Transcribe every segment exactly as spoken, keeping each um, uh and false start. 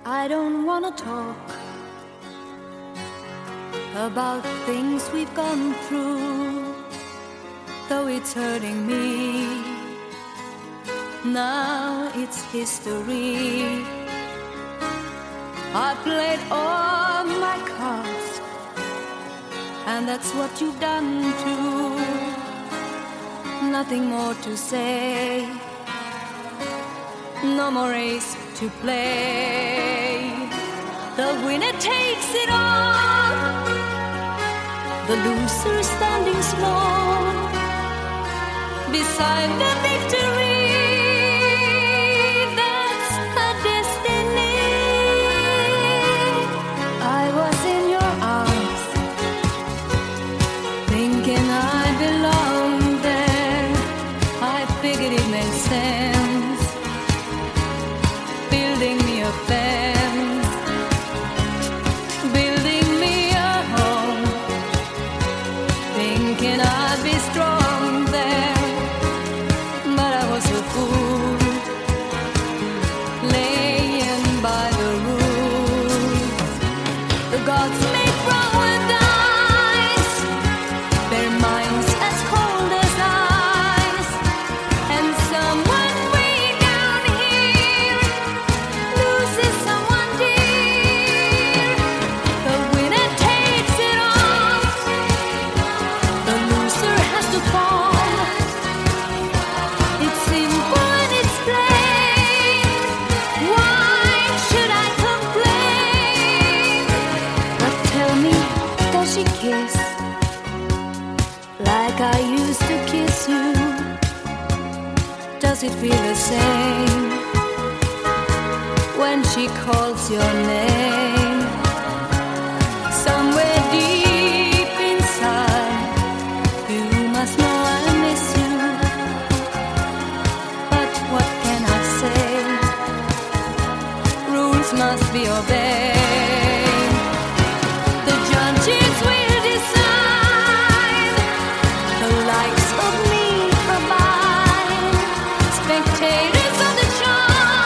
I don't wanna talk about things we've gone through, though it's hurting me. Now it's history. I played all my cards, and that's what you've done too. Nothing more to say, no more race to play. The winner takes it all, the loser standing small beside the victory. That's her destiny. I was in your arms, thinking I belonged there. I figured it made sense, building me a fence, building me a home, thinking I'd be strong there. But I was a fool, laying by the rules. The gods make wrong with eyes, their minds as cold as ice, and someone way down here loses someone dear. The winner takes it all, the loser has to fall. It's simple and it's plain. Why should I complain? But tell me, does she kiss like I used to kiss you? Does it feel the same when she calls your name? Somewhere deep inside, you must know I miss you. But what can I say? Rules must be obeyed. The judges will decide, the likes of me abide. Spectators of the show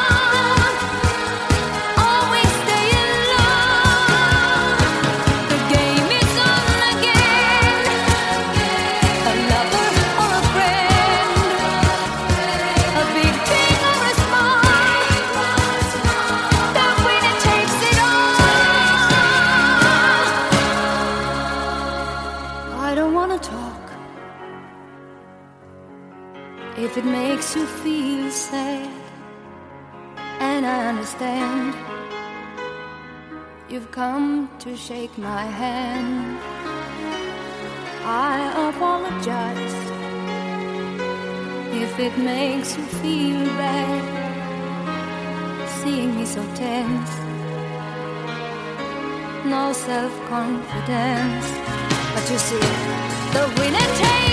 always stay in love. The game is on again, a lover or a friend, a big thing or a small, the winner takes it all. I don't wanna talk if it makes you feel sad, and I understand. You've come to shake my hand. I apologize if it makes you feel bad, seeing me so tense, no self-confidence. But you see, the winner takes